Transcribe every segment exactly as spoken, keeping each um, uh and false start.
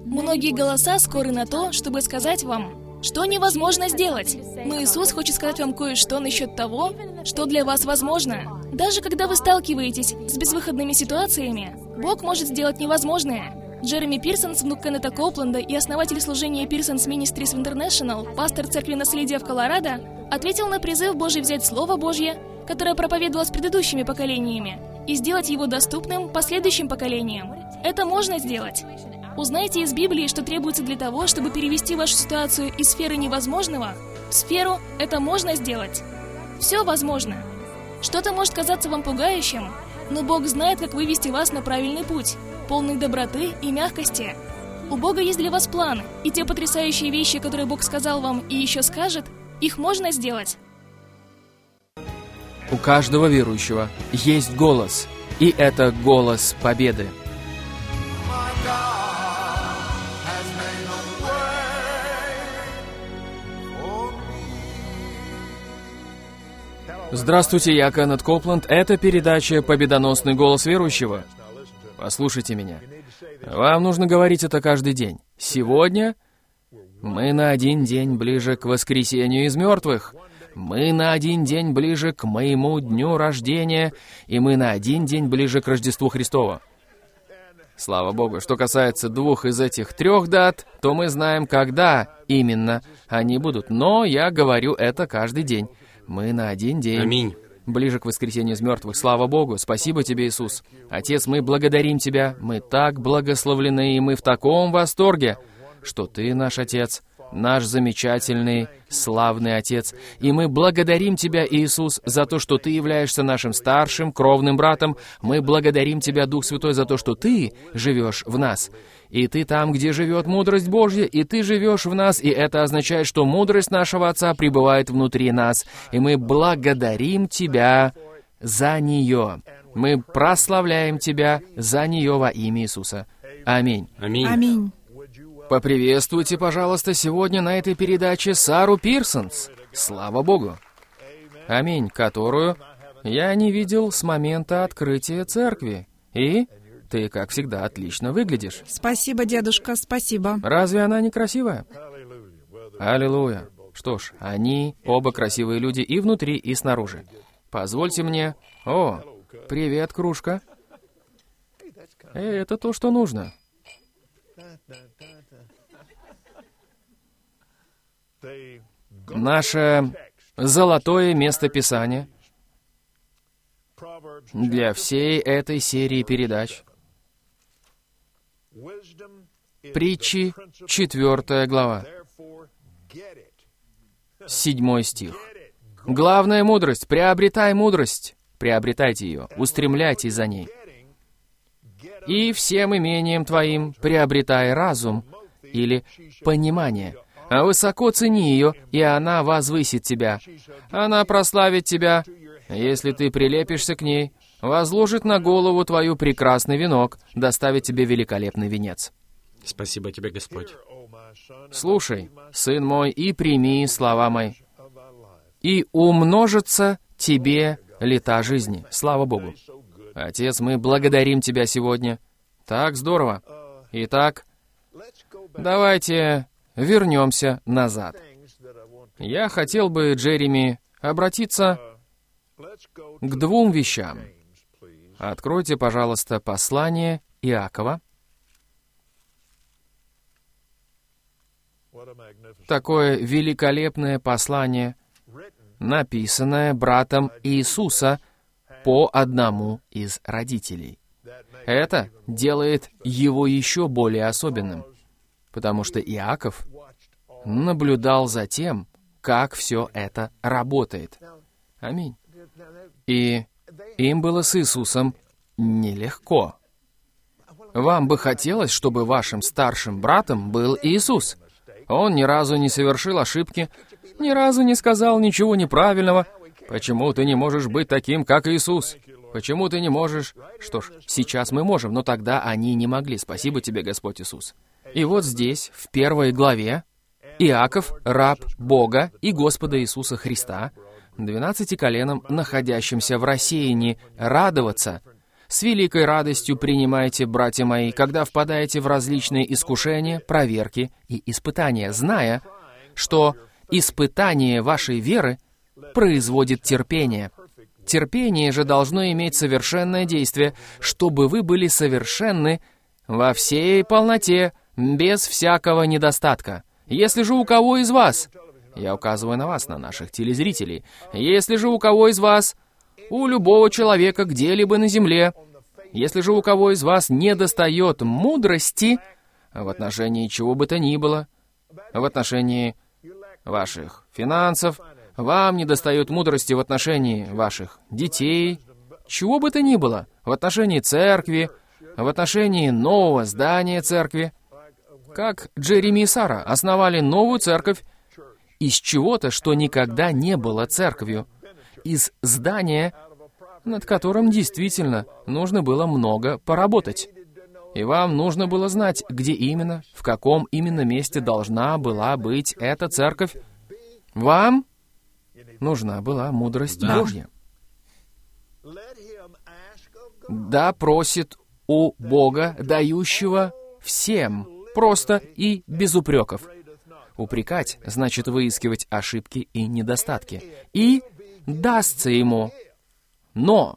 Многие голоса скоры на то, чтобы сказать вам, что невозможно сделать. Но Иисус хочет сказать вам кое-что насчет того, что для вас возможно. Даже когда вы сталкиваетесь с безвыходными ситуациями, Бог может сделать невозможное. Джереми Пирсонс, внук Кеннета Коупленда и основатель служения Pearsons Ministries International, пастор Церкви Наследия в Колорадо, ответил на призыв Божий взять Слово Божье, которое проповедовалось предыдущими поколениями, и сделать его доступным последующим поколениям. Это можно сделать. Узнайте из Библии, что требуется для того, чтобы перевести вашу ситуацию из сферы невозможного в сферу «это можно сделать». Все возможно. Что-то может казаться вам пугающим, но Бог знает, как вывести вас на правильный путь, полный доброты и мягкости. У Бога есть для вас план, и те потрясающие вещи, которые Бог сказал вам и еще скажет, их можно сделать. У каждого верующего есть голос, и это голос победы. Здравствуйте, я Кеннет Коупленд. Это передача «Победоносный голос верующего». Послушайте меня. Вам нужно говорить это каждый день. Сегодня мы на один день ближе к воскресению из мертвых. Мы на один день ближе к моему дню рождения, и мы на один день ближе к Рождеству Христову. Слава Богу. Что касается двух из этих трех дат, то мы знаем, когда именно они будут. Но я говорю это каждый день. Мы на один день Аминь. ближе к воскресению из мертвых. Слава Богу. Спасибо Тебе, Иисус. Отец, мы благодарим Тебя. Мы так благословлены, и мы в таком восторге, что Ты наш Отец, наш замечательный, славный Отец. И мы благодарим Тебя, Иисус, за то, что Ты являешься нашим старшим, кровным братом. Мы благодарим Тебя, Дух Святой, за то, что Ты живешь в нас. И Ты там, где живет мудрость Божья, и Ты живешь в нас, и это означает, что мудрость нашего Отца пребывает внутри нас. И мы благодарим Тебя за нее. Мы прославляем Тебя за нее во имя Иисуса. Аминь. Аминь. Аминь. Поприветствуйте, пожалуйста, сегодня на этой передаче Сару Пирсонс. Слава Богу. Аминь, которую я не видел с момента открытия церкви. И ты, как всегда, отлично выглядишь. Спасибо, дедушка, спасибо. Разве она не красивая? Аллилуйя. Что ж, они оба красивые люди и внутри, и снаружи. Позвольте мне... О, привет, кружка. Эй, это то, что нужно. Наше золотое местописание для всей этой серии передач. Притчи, четвертая глава, седьмой стих. Главная мудрость. Приобретай мудрость. Приобретайте ее. Устремляйтесь за ней. И всем имением твоим приобретай разум или понимание. А высоко цени ее, и она возвысит тебя. Она прославит тебя, если ты прилепишься к ней, возложит на голову твою прекрасный венок, доставит тебе великолепный венец. Спасибо Тебе, Господь. Слушай, сын мой, и прими слова мои, и умножится тебе лета жизни. Слава Богу. Отец, мы благодарим Тебя сегодня. Так здорово. Итак, давайте вернемся назад. Я хотел бы, Джереми, обратиться к двум вещам. Откройте, пожалуйста, послание Иакова. Такое великолепное послание, написанное братом Иисуса по одному из родителей. Это делает его еще более особенным, потому что Иаков наблюдал за тем, как все это работает. Аминь. И им было с Иисусом нелегко. Вам бы хотелось, чтобы вашим старшим братом был Иисус. Он ни разу не совершил ошибки, ни разу не сказал ничего неправильного. Почему ты не можешь быть таким, как Иисус? Почему ты не можешь? Что ж, сейчас мы можем, но тогда они не могли. Спасибо тебе, Господь Иисус. И вот здесь, в первой главе, Иаков, раб Бога и Господа Иисуса Христа, двенадцати коленам, находящимся в рассеянии, радоваться, С великой радостью принимайте, братья мои, когда впадаете в различные искушения, проверки и испытания, зная, что испытание вашей веры производит терпение. Терпение же должно иметь совершенное действие, чтобы вы были совершенны во всей полноте, без всякого недостатка. Если же у кого из вас, я указываю на вас, на наших телезрителей, если же у кого из вас, у любого человека где-либо на земле, если же у кого из вас недостает мудрости в отношении чего бы то ни было, в отношении ваших финансов, вам недостает мудрости в отношении ваших детей, чего бы то ни было, в отношении церкви, в отношении нового здания церкви, как Джереми и Сара основали новую церковь из чего-то, что никогда не было церковью, из здания, над которым действительно нужно было много поработать. И вам нужно было знать, где именно, в каком именно месте должна была быть эта церковь. Вам нужна была мудрость Да. Божья. Да просит у Бога, дающего всем, просто и без упреков. Упрекать значит выискивать ошибки и недостатки. И дастся ему. Но,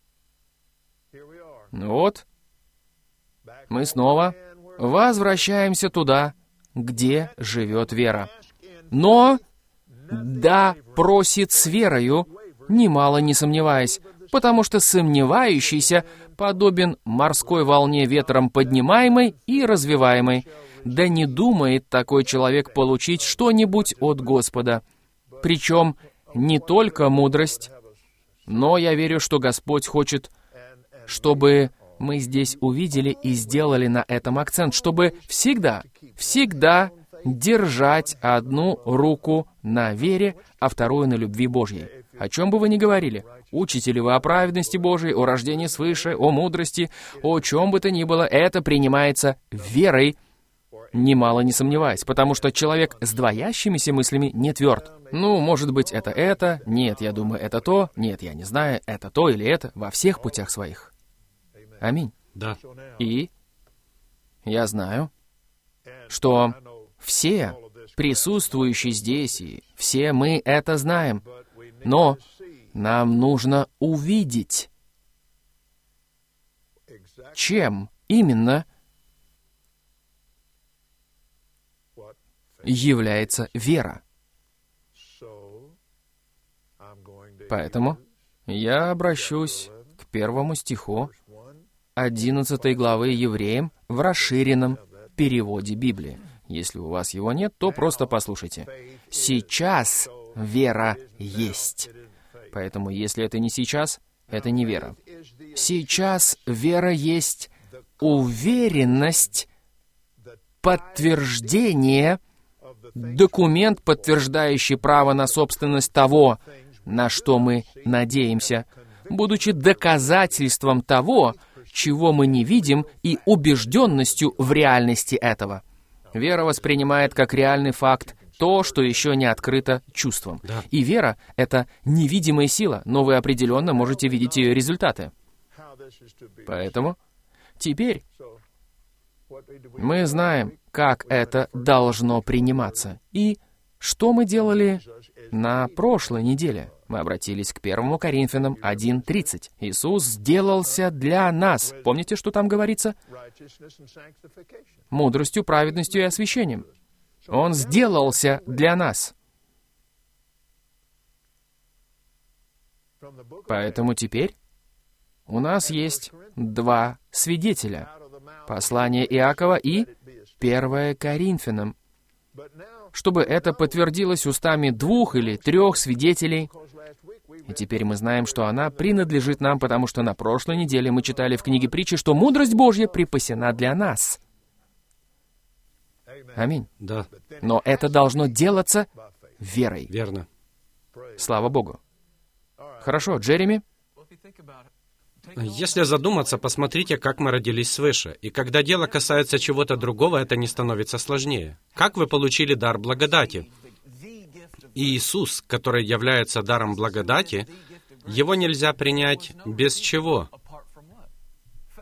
вот, мы снова возвращаемся туда, где живет вера. Но, да просит с верою, немало не сомневаясь, потому что сомневающийся подобен морской волне ветром поднимаемой и развиваемой. Да не думает такой человек получить что-нибудь от Господа. Причем не только мудрость, но я верю, что Господь хочет, чтобы мы здесь увидели и сделали на этом акцент, чтобы всегда, всегда держать одну руку на вере, а вторую на любви Божьей. О чем бы вы ни говорили, учите ли вы о праведности Божией, о рождении свыше, о мудрости, о чем бы то ни было, это принимается верой, немало не сомневаясь, потому что человек с двоящимися мыслями не тверд. Ну, может быть, это это, нет, я думаю, это то, нет, я не знаю, это то или это, во всех путях своих. Аминь. Да. И я знаю, что все присутствующие здесь, и все мы это знаем, но нам нужно увидеть, чем именно является вера. Поэтому я обращусь к первому стиху одиннадцатой главы Евреям в расширенном переводе Библии. Если у вас его нет, то просто послушайте. Сейчас вера есть. Поэтому, если это не сейчас, это не вера. Сейчас вера есть уверенность, подтверждение, документ, подтверждающий право на собственность того, на что мы надеемся, будучи доказательством того, чего мы не видим, и убежденностью в реальности этого. Вера воспринимает как реальный факт то, что еще не открыто чувством. Да. И вера — это невидимая сила, но вы определенно можете видеть ее результаты. Поэтому теперь мы знаем, как это должно приниматься. И что мы делали на прошлой неделе? Мы обратились к первому Коринфянам один тридцать. Иисус сделался для нас. Помните, что там говорится? Мудростью, праведностью и освящением. Он сделался для нас. Поэтому теперь у нас есть два свидетеля. Послание Иакова и первое Коринфянам. Чтобы это подтвердилось устами двух или трех свидетелей. И теперь мы знаем, что она принадлежит нам, потому что на прошлой неделе мы читали в книге притчи, что мудрость Божья припасена для нас. Аминь. Да. Но это должно делаться верой. Верно. Слава Богу. Хорошо, Джереми? Если задуматься, посмотрите, как мы родились свыше. И когда дело касается чего-то другого, это не становится сложнее. Как вы получили дар благодати? И Иисус, который является даром благодати, его нельзя принять без чего?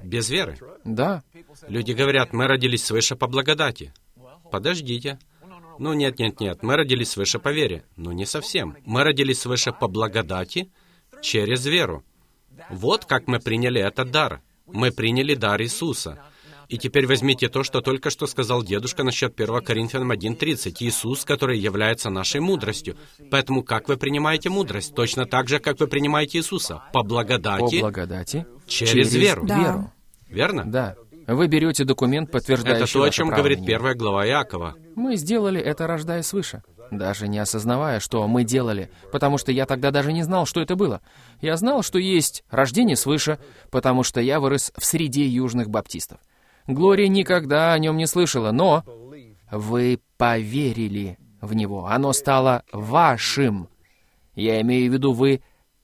без веры. Да. Люди говорят, мы родились свыше по благодати. Подождите. Ну, нет, нет, нет, мы родились свыше по вере. Ну, не совсем. Мы родились свыше по благодати через веру. Вот как мы приняли этот дар. Мы приняли дар Иисуса. И теперь возьмите то, что только что сказал дедушка насчет первого Коринфянам один тридцать. Иисус, который является нашей мудростью. Поэтому как вы принимаете мудрость? Точно так же, как вы принимаете Иисуса. По благодати, По благодати через, через веру. Да. веру. Верно? Да. Вы берете документ, подтверждающий Это то, о ваше чем право говорит на него. первая глава Иакова. Мы сделали это, рождаясь свыше, даже не осознавая, что мы делали, потому что я тогда даже не знал, что это было. Я знал, что есть рождение свыше, потому что я вырос в среде южных баптистов. Глория никогда о нем не слышала, но вы поверили в него. Оно стало вашим. Я имею в виду, вы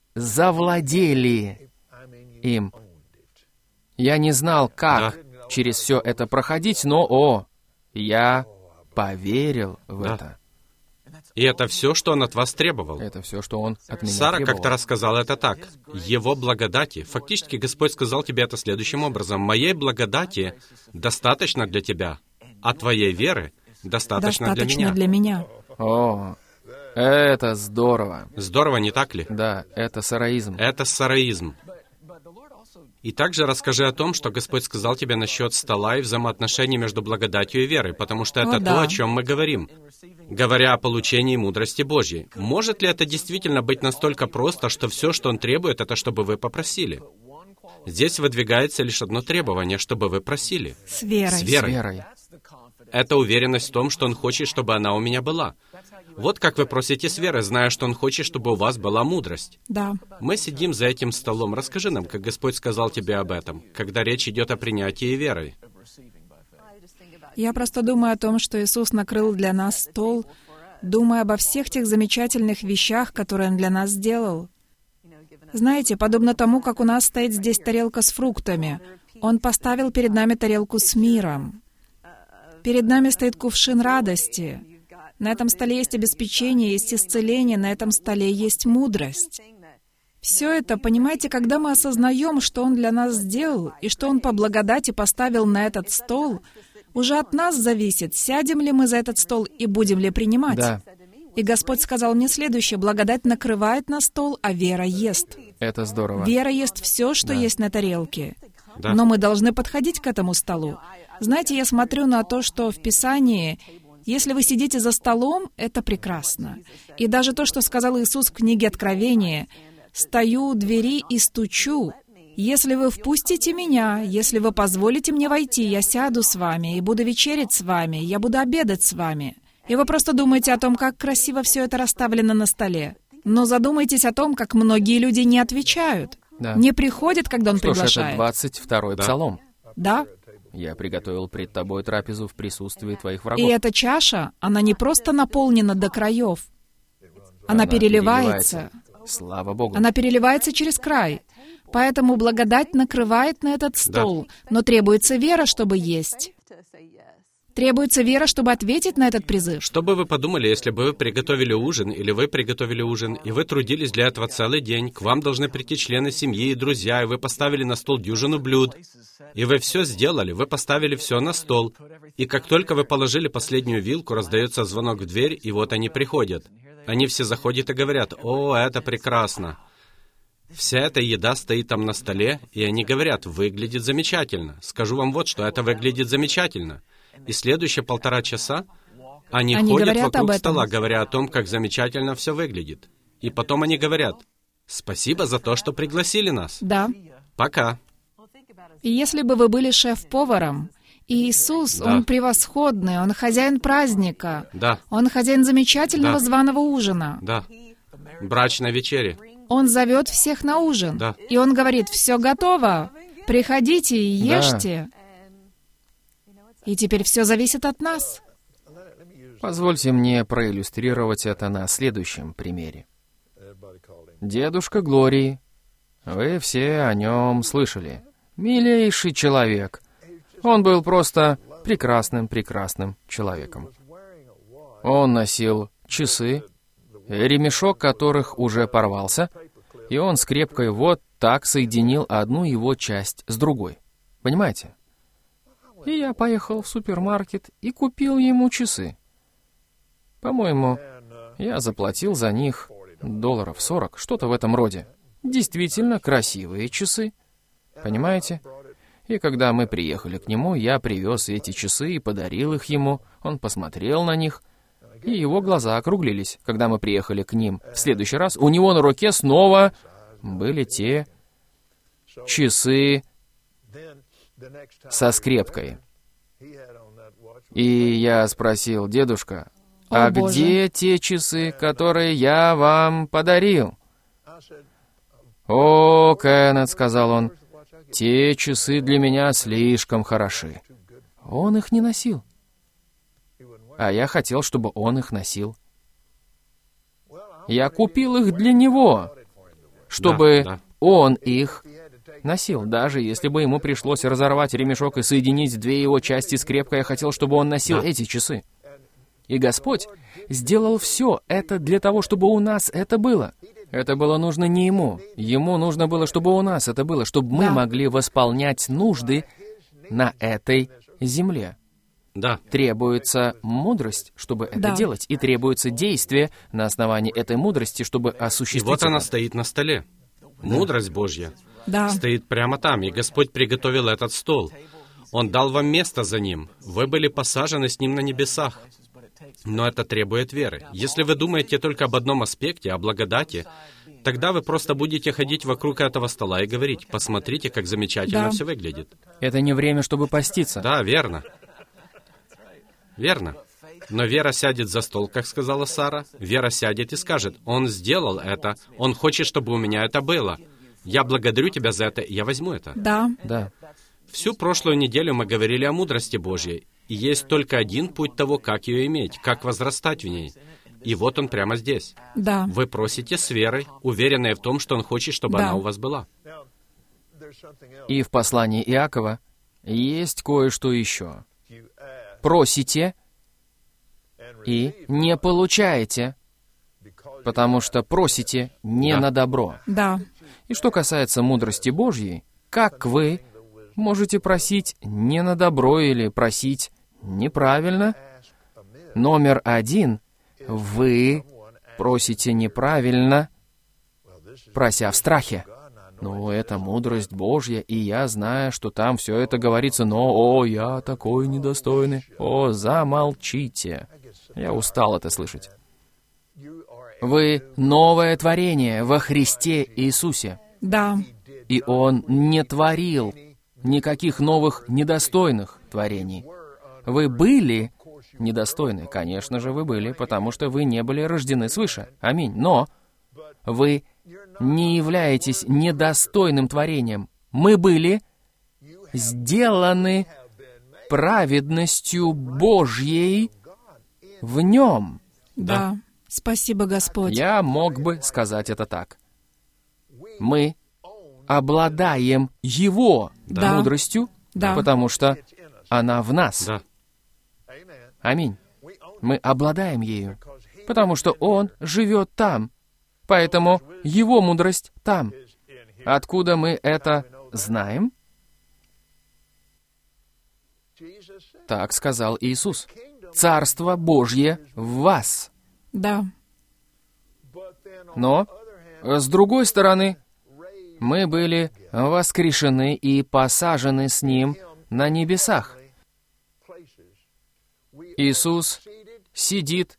завладели им. Я не знал, как через все это проходить, но, о, я поверил в Да. это. И это все, что Он от вас требовал. Это все, что он от меня Сара требовал. как-то рассказала это так. Его благодати. Фактически Господь сказал тебе это следующим образом. Моей благодати достаточно для тебя, а твоей веры достаточно, Достаточно для меня. для меня. О, это здорово. Здорово, не так ли? Да, это сараизм. Это сараизм. И также расскажи о том, что Господь сказал тебе насчет стола и взаимоотношений между благодатью и верой, потому что это О, то, да. о чем мы говорим, говоря о получении мудрости Божьей. Может ли это действительно быть настолько просто, что все, что Он требует, это чтобы вы попросили? Здесь выдвигается лишь одно требование, чтобы вы просили. С верой. С С верой. верой. Это уверенность в том, что Он хочет, чтобы она у меня была. Вот как вы просите с верой, зная, что Он хочет, чтобы у вас была мудрость. Да. Мы сидим за этим столом. Расскажи нам, как Господь сказал тебе об этом, когда речь идет о принятии верой. Я просто думаю о том, что Иисус накрыл для нас стол, думая обо всех тех замечательных вещах, которые Он для нас сделал. Знаете, подобно тому, как у нас стоит здесь тарелка с фруктами, Он поставил перед нами тарелку с миром. Перед нами стоит кувшин радости. На этом столе есть обеспечение, есть исцеление, на этом столе есть мудрость. Все это, понимаете, когда мы осознаем, что Он для нас сделал, и что Он по благодати поставил на этот стол, уже от нас зависит, сядем ли мы за этот стол и будем ли принимать. Да, И Господь сказал мне следующее: благодать накрывает на стол, а вера ест. это здорово. Вера ест все, что Да. есть на тарелке. Да. Но мы должны подходить к этому столу. Знаете, я смотрю на то, что в Писании, если вы сидите за столом, это прекрасно. И даже то, что сказал Иисус в книге Откровения: «Стою у двери и стучу. Если вы впустите меня, если вы позволите мне войти, я сяду с вами и буду вечерять с вами, я буду обедать с вами». И вы просто думаете о том, как красиво все это расставлено на столе. Но задумайтесь о том, как многие люди не отвечают. Да. Не приходят, когда Он Что ж, это приглашает. двадцать второй Да. псалом. Да? Я приготовил пред тобой трапезу в присутствии твоих И врагов. эта чаша, она не просто наполнена до краев. Она переливается. Слава Богу. Она переливается через край. Поэтому благодать накрывает на этот стол. Но требуется вера, чтобы есть. Требуется вера, чтобы ответить на этот призыв. Что бы вы подумали, если бы вы приготовили ужин, или вы приготовили ужин, и вы трудились для этого целый день, к вам должны прийти члены семьи и друзья, и вы поставили на стол дюжину блюд, и вы все сделали, вы поставили все на стол, и как только вы положили последнюю вилку, раздается звонок в дверь, и вот они приходят. Они все заходят и говорят: «О, это прекрасно». Вся эта еда стоит там на столе, и они говорят: «Выглядит замечательно». Скажу вам вот что, это выглядит замечательно. И следующие полтора часа они, Они ходят говорят вокруг об этом. стола, говоря о том, как замечательно все выглядит. И потом они говорят: «Спасибо за то, что пригласили нас. Да. Пока». И если бы вы были шеф-поваром, и Иисус, Да. Он превосходный, Он хозяин праздника, Да, Он хозяин замечательного Да. званого ужина, да. Брачной вечере. Он зовет всех на ужин, Да. и Он говорит: «Все готово, приходите и Да. ешьте». И теперь все зависит от нас. Позвольте мне проиллюстрировать это на следующем примере. Дедушка Глории. Вы все о нем слышали. Милейший человек. Он был просто прекрасным-прекрасным человеком. Он носил часы, ремешок которых уже порвался, и он скрепкой вот так соединил одну его часть с другой. Понимаете? И я поехал в супермаркет и купил ему часы. По-моему, я заплатил за них долларов сорок, что-то в этом роде. Действительно красивые часы. Понимаете? И когда мы приехали к нему, я привез эти часы и подарил их ему. Он посмотрел на них, и его глаза округлились. Когда мы приехали к ним в следующий раз, у него на руке снова были те часы со скрепкой. И я спросил: дедушка, О, а Боже. где те часы, которые я вам подарил? «О, Кеннет», — сказал он, — «те часы для меня слишком хороши». Он их не носил. А я хотел, чтобы он их носил. Я купил их для него, чтобы Да, да. он их носил. Даже если бы ему пришлось разорвать ремешок и соединить две его части скрепкой, я хотел, чтобы он носил Да. эти часы. И Господь сделал все это для того, чтобы у нас это было. Это было нужно не Ему. Ему нужно было, чтобы у нас это было, чтобы мы Да. могли восполнять нужды на этой земле. Да. Требуется мудрость, чтобы это Да. делать, и требуется действие на основании этой мудрости, чтобы И осуществить вот она это. стоит на столе. Мудрость Божья Да. стоит прямо там, и Господь приготовил этот стол. Он дал вам место за ним. Вы были посажены с ним на небесах. Но это требует веры. Если вы думаете только об одном аспекте, о благодати, тогда вы просто будете ходить вокруг этого стола и говорить: «Посмотрите, как замечательно Да. все выглядит». Это не время, чтобы поститься. Да, верно. Верно. Но вера сядет за стол, как сказала Сара. Вера сядет и скажет: «Он сделал это. Он хочет, чтобы у меня это было. Я благодарю тебя за это, и я возьму это». Да. Да. Всю прошлую неделю мы говорили о мудрости Божьей. И есть только один путь того, как ее иметь, как возрастать в ней. И вот он прямо здесь. Да. Вы просите с верой, уверенные в том, что он хочет, чтобы Да. она у вас была. И в послании Иакова есть кое-что еще. Просите и не получаете, потому что просите не Да. на добро. Да. И что касается мудрости Божьей, как вы можете просить не на добро или просить неправильно? Номер один, вы просите неправильно, прося в страхе. Ну, это мудрость Божья, и я знаю, что там все это говорится, но, о, я такой недостойный. О, замолчите. Я устал это слышать. Вы новое творение во Христе Иисусе. Да. И Он не творил никаких новых недостойных творений. Вы были недостойны, конечно же, вы были, потому что вы не были рождены свыше. Аминь. Но вы не являетесь недостойным творением. Мы были сделаны праведностью Божьей в Нем. Да. Спасибо, Господь. Я мог бы сказать это так. Мы обладаем Его Да. мудростью, Да. потому что она в нас. Да. Аминь. Мы обладаем ею, потому что Он живет там. Поэтому Его мудрость там. Откуда мы это знаем? Так сказал Иисус. Царство Божье в вас. Да. Но, с другой стороны, мы были воскрешены и посажены с Ним на небесах. Иисус сидит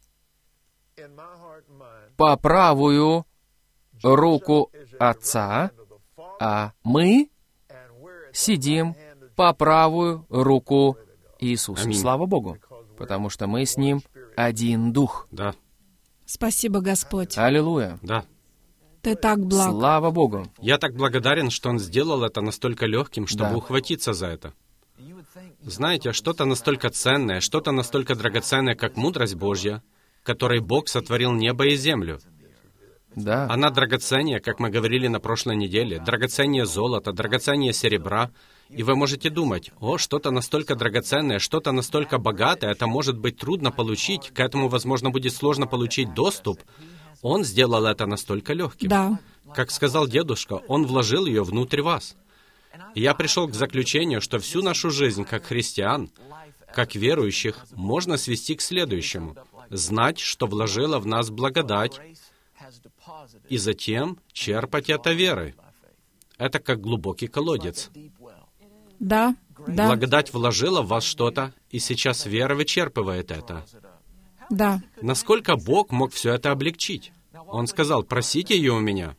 по правую руку Отца, а мы сидим по правую руку Иисуса. Аминь. Слава Богу, потому что мы с Ним один Дух. Да. Спасибо, Господь. Аллилуйя. Да. Ты так благ. Слава Богу. Я так благодарен, что он сделал это настолько легким, чтобы Да. ухватиться за это. Знаете, что-то настолько ценное, что-то настолько драгоценное, как мудрость Божья, которой Бог сотворил небо и землю. Да. Она драгоценнее, как мы говорили на прошлой неделе, драгоценнее золота, драгоценнее серебра. И вы можете думать: о, что-то настолько драгоценное, что-то настолько богатое, это может быть трудно получить, к этому, возможно, будет сложно получить доступ. Он сделал это настолько легким. Да. Как сказал дедушка, он вложил ее внутрь вас. И я пришел к заключению, что всю нашу жизнь, как христиан, как верующих, можно свести к следующему. Знать, что вложила в нас благодать, и затем черпать это верой. Это как глубокий колодец. Да, да, Благодать вложила в вас что-то, и сейчас вера вычерпывает это. да. Насколько Бог мог все это облегчить? Он сказал: «Просите ее у меня».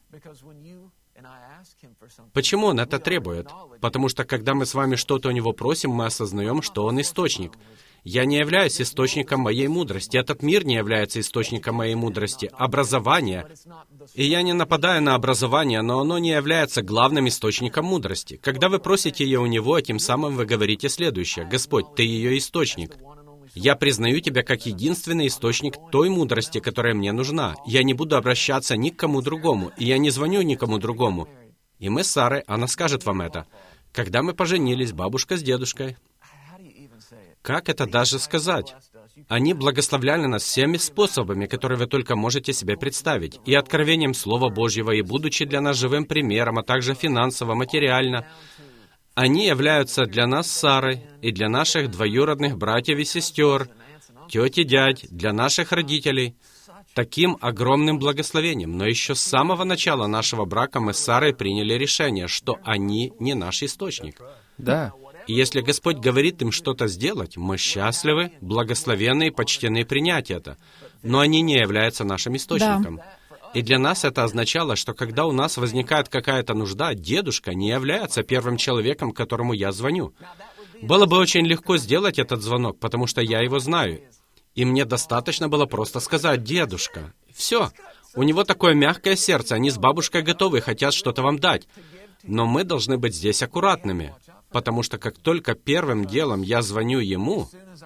Почему Он это требует? Потому что, когда мы с вами что-то у Него просим, мы осознаем, что Он источник. Я не являюсь источником моей мудрости. Этот мир не является источником моей мудрости. Образование. И я не нападаю на образование, но оно не является главным источником мудрости. Когда вы просите ее у Него, тем самым вы говорите следующее: «Господь, Ты ее источник. Я признаю Тебя как единственный источник той мудрости, которая мне нужна. Я не буду обращаться ни к кому другому, и я не звоню никому другому». И мы с Сарой, она скажет вам это. Когда мы поженились, бабушка с дедушкой, как это даже сказать? Они благословляли нас всеми способами, которые вы только можете себе представить, и откровением Слова Божьего, и будучи для нас живым примером, а также финансово, материально. Они являются для нас с Сарой и для наших двоюродных братьев и сестер, тети, дядь, для наших родителей, таким огромным благословением. Но еще с самого начала нашего брака мы с Сарой приняли решение, что они не наш источник. Да. И если Господь говорит им что-то сделать, мы счастливы, благословенны и почтены принять это. Но они не являются нашим источником. Да. И для нас это означало, что когда у нас возникает какая-то нужда, дедушка не является первым человеком, которому я звоню. Было бы очень легко сделать этот звонок, потому что я его знаю. И мне достаточно было просто сказать: «Дедушка». Все. У него такое мягкое сердце, они с бабушкой готовы, хотят что-то вам дать. Но мы должны быть здесь аккуратными, потому что как только первым делом я звоню ему,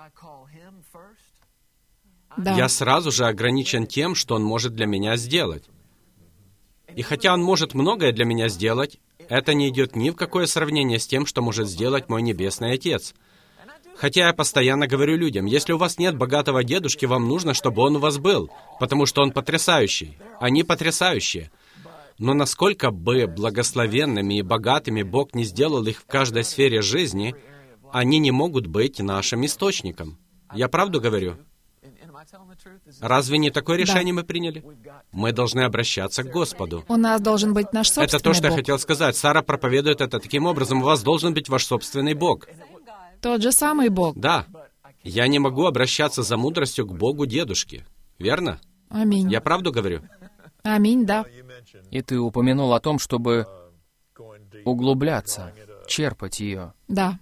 Да. я сразу же ограничен тем, что он может для меня сделать. И хотя он может многое для меня сделать, это не идет ни в какое сравнение с тем, что может сделать мой Небесный Отец. Хотя я постоянно говорю людям: если у вас нет богатого дедушки, вам нужно, чтобы он у вас был, потому что он потрясающий. Они потрясающие. Но насколько бы благословенными и богатыми Бог не сделал их в каждой сфере жизни, они не могут быть нашим источником. Я правду говорю? Разве не такое решение мы приняли? Мы должны обращаться к Господу. У нас должен быть наш собственный Это то, что я Бог. хотел сказать. Сара проповедует это таким образом. У вас должен быть ваш собственный Бог. Тот же самый Бог. Да. Я не могу обращаться за мудростью к Богу дедушки. Верно? Аминь. Я правду говорю? Аминь, да. И ты упомянул о том, чтобы углубляться, черпать ее. Да.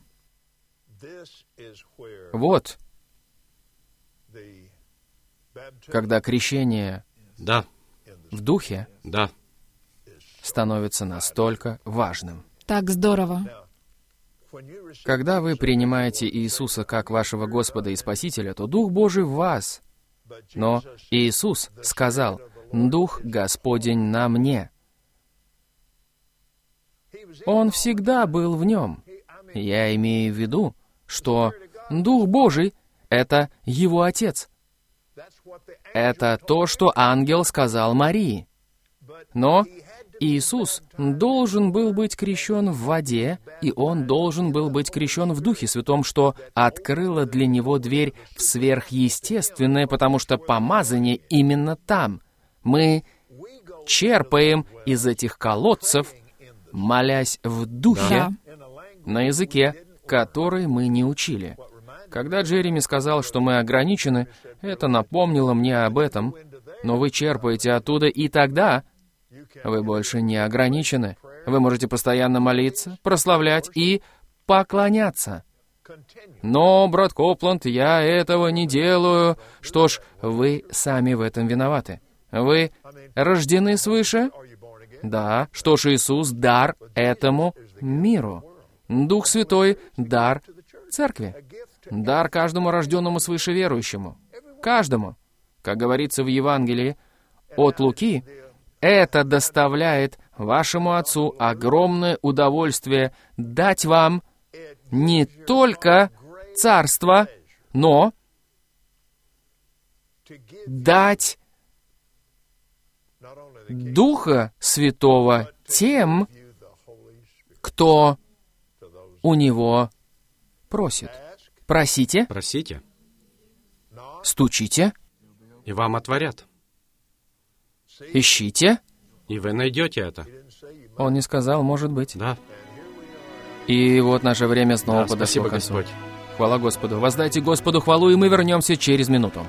Вот, когда крещение Да. в духе Да. становится настолько важным. Так здорово. Когда вы принимаете Иисуса как вашего Господа и Спасителя, то Дух Божий в вас. Но Иисус сказал: «Дух Господень на мне». Он всегда был в нем. Я имею в виду, что Дух Божий — это Его Отец. Это то, что ангел сказал Марии. Но Иисус должен был быть крещен в воде, и Он должен был быть крещен в Духе Святом, что открыло для Него дверь в сверхъестественное, потому что помазание именно там. Мы черпаем из этих колодцев, молясь в Духе, Да. на языке, который мы не учили. Когда Джереми сказал, что мы ограничены, это напомнило мне об этом, но вы черпаете оттуда, и тогда вы больше не ограничены. Вы можете постоянно молиться, прославлять и поклоняться. Но, брат Копланд, я этого не делаю. Что ж, вы сами в этом виноваты. Вы рождены свыше? Да. Что ж, Иисус — дар этому миру. Дух Святой — дар церкви. Дар каждому рожденному свыше верующему. Каждому. Как говорится в Евангелии от Луки, это доставляет вашему Отцу огромное удовольствие дать вам не только царство, но дать Духа Святого тем, кто у Него просит. Просите, Просите, стучите, и вам отворят. ищите. И вы найдете это. Он не сказал, может быть. Да. И вот наше время снова Да, подошло спасибо, к концу. Господь. Хвала Господу. Воздайте Господу хвалу, и мы вернемся через минуту.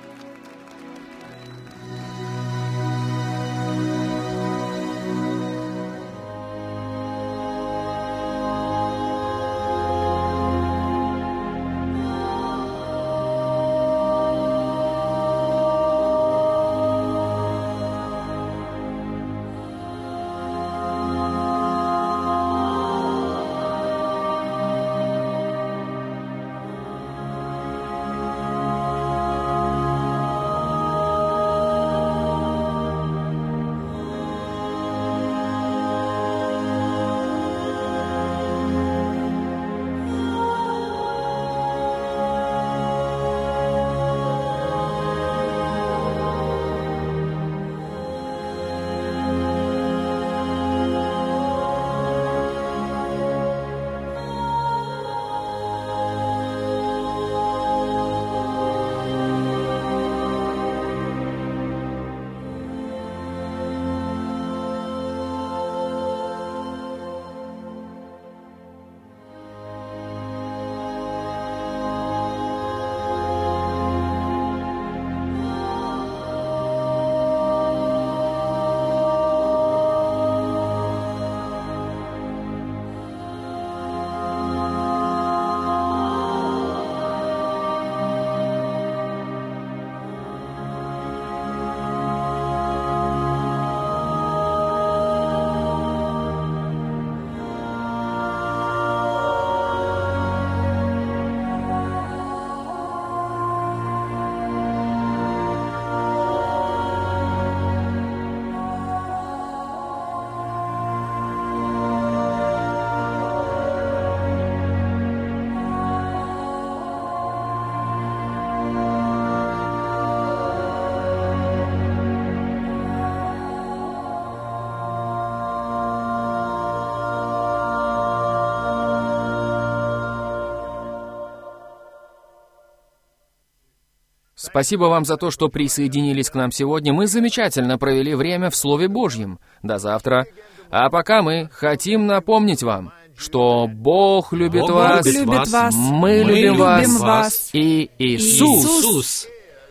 Спасибо вам за то, что присоединились к нам сегодня. Мы замечательно провели время в Слове Божьем. До завтра. А пока мы хотим напомнить вам, что Бог любит Бог вас, любит любит вас. мы, Мы любим любим вас, вас. и Иисус, Иисус,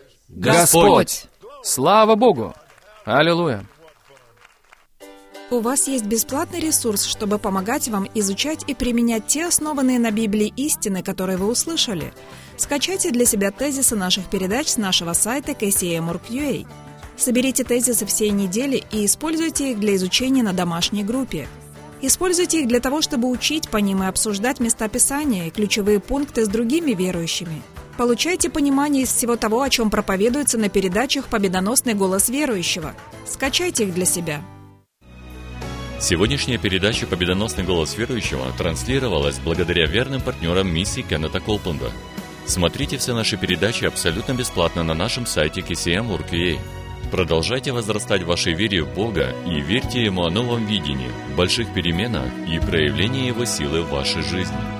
Господь. Слава Богу! Аллилуйя! У вас есть бесплатный ресурс, чтобы помогать вам изучать и применять те основанные на Библии истины, которые вы услышали. Скачайте для себя тезисы наших передач с нашего сайта кей си эм точка орг точка ю а. Соберите тезисы всей недели и используйте их для изучения на домашней группе. Используйте их для того, чтобы учить по ним и обсуждать места Писания и ключевые пункты с другими верующими. Получайте понимание из всего того, о чем проповедуется на передачах «Победоносный голос верующего». Скачайте их для себя. Сегодняшняя передача «Победоносный голос верующего» транслировалась благодаря верным партнерам миссии Кеннета Коупленда. Смотрите все наши передачи абсолютно бесплатно на нашем сайте кей си эм точка орг точка ю а. Продолжайте возрастать в вашей вере в Бога и верьте Ему о новом видении, больших переменах и проявлении Его силы в вашей жизни.